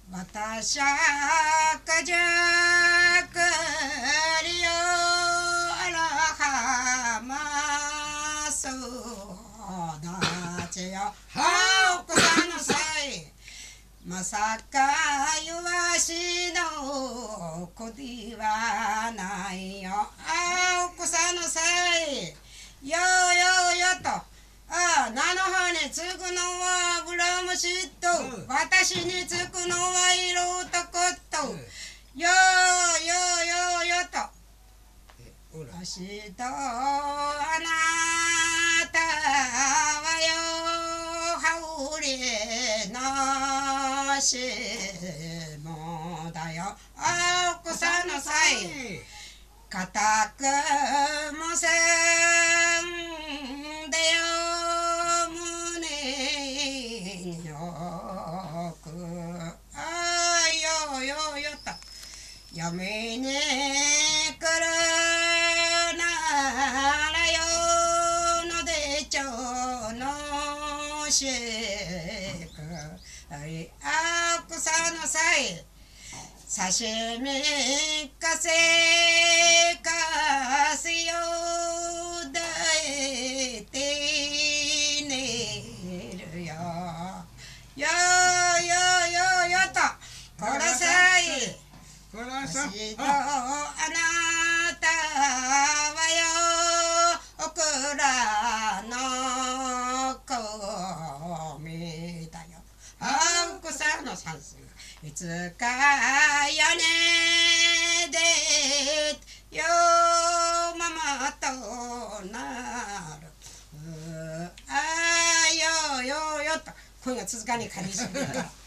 私はかじゃくりよあらはまそうだちよはおくさのさいまさかいわしのこではないよあおくさのさいよよよとああ、菜の葉につくのは油虫と、私につくのは色男と、よと、私とあなたはよ、羽織のしもだよ、あおくさのさい、固くもせんでよ。嫁に来るならよのでちょのしくあくさのさい刺身かせかすよだえてねるよよとこらさい私とあなたはよオクラの子みだよあんこさんの算数いつか屋根でよママとなるあよと声が続かねえ感じするから